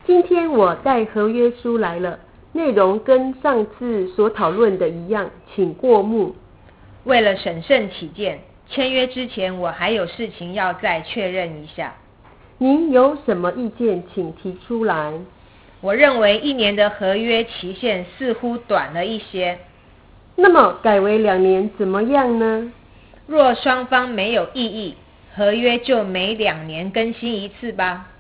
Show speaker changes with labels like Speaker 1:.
Speaker 1: 今天我带合约书来了，内容跟上次所讨论的一样，请过目。
Speaker 2: 为了审慎起见，签约之前我还有事情要再确认一下。
Speaker 1: 您有什么意见，请提出来。
Speaker 2: 我认为1年的合约期限似乎短了一些。
Speaker 1: 那么改为2年怎么样呢？
Speaker 2: 若双方没有异议，合约就每2年更新一次吧。